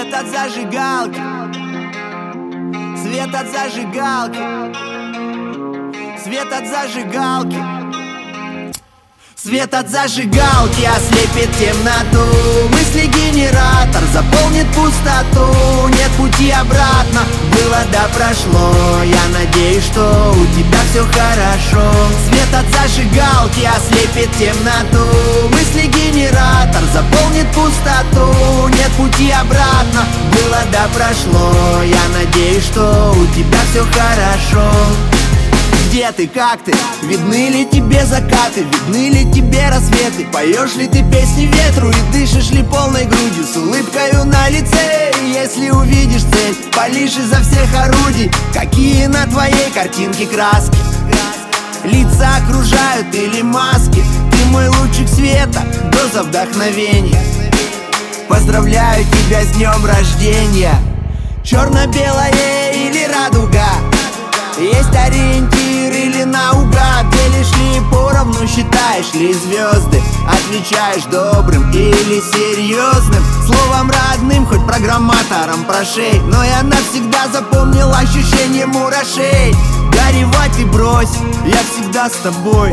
Свет от зажигалки, свет от зажигалки, свет от зажигалки. Свет от зажигалки ослепит темноту. Мысли генератор заполнит пустоту. Нет пути обратно, было да прошло. Я надеюсь, что у тебя все хорошо. Свет от зажигалки ослепит темноту. Мысли генератор заполнит пустоту. Нет пути обратно, было да прошло. Я надеюсь, что у тебя все хорошо. Где ты, как ты? Видны ли тебе закаты? Видны ли тебе рассветы? Поешь ли ты песни ветру и дышишь ли полной грудью с улыбкою на лице? И если увидишь цель, палишь изо всех орудий. Какие на твоей картинке краски? Лица окружают или маски? Ты мой лучик света, доза вдохновения. Поздравляю тебя с днем рождения. Черно-белое или радуга? Есть ориентир или наугад? Делишь ли поровну, считаешь ли звезды? Отличаешь добрым или серьезным? Словом родным, хоть программатором прошей. Но я навсегда запомнил ощущение мурашей. Горевать и брось, я всегда с тобой.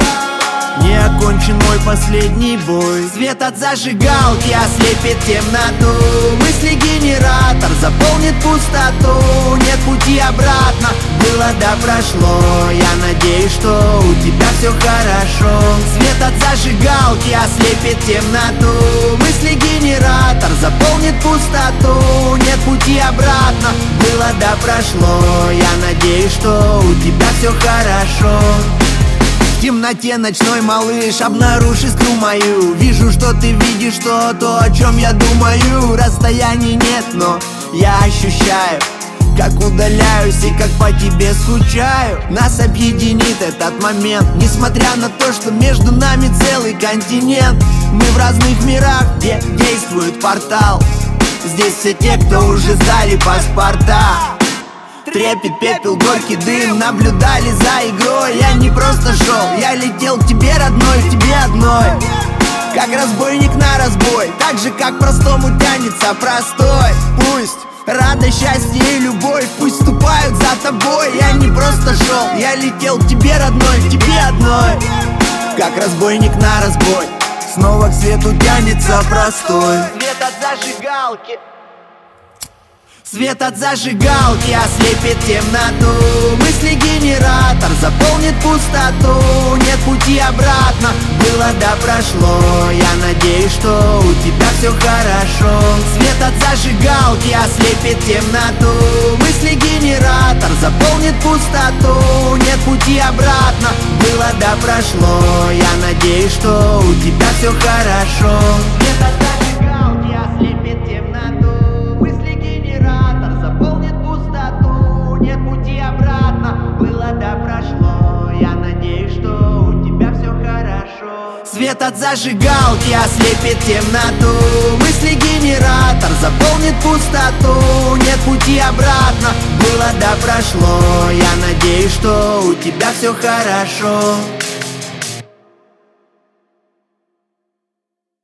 Не окончен мой последний бой. Свет от зажигалки ослепит темноту. Мысли генератор заполнит пустоту. Нет пути обратно, было да прошло. Я надеюсь, что у тебя все хорошо. Свет от зажигалки ослепит темноту. Мысли генератор заполнит пустоту. Нет пути обратно, было да прошло. Я надеюсь, что у тебя все хорошо. В темноте ночной, малыш, обнаружь искру мою. Вижу, что ты видишь то, о чем я думаю. Расстояний нет, но я ощущаю, как удаляюсь и как по тебе скучаю. Нас объединит этот момент, несмотря на то, что между нами целый континент. Мы в разных мирах, где действует портал. Здесь все те, кто уже сдали паспорта. Трепет, пепел, горький дым, наблюдали за игрой. Я не просто шел, я летел к тебе, родной, к тебе одной. Как разбойник на разбой, так же, как простому тянется простой. Пусть радость, счастье и любовь, пусть ступают за тобой. Я не просто шел, я летел к тебе, родной, к тебе одной. Как разбойник на разбой, снова к свету тянется простой. Свет от зажигалки, свет от зажигалки ослепит темноту. Мысли генератор заполнит пустоту. Нет пути обратно, было да прошло. Я надеюсь, что у тебя все хорошо. Свет от зажигалки ослепит темноту. Мысли генератор заполнит пустоту. Нет пути обратно, было да прошло. Я надеюсь, что у тебя все хорошо. Свет от зажигалки ослепит темноту. Свет от зажигалки ослепит темноту. Мысли генератор заполнит пустоту. Нет пути обратно, было да прошло. Я надеюсь, что у тебя все хорошо.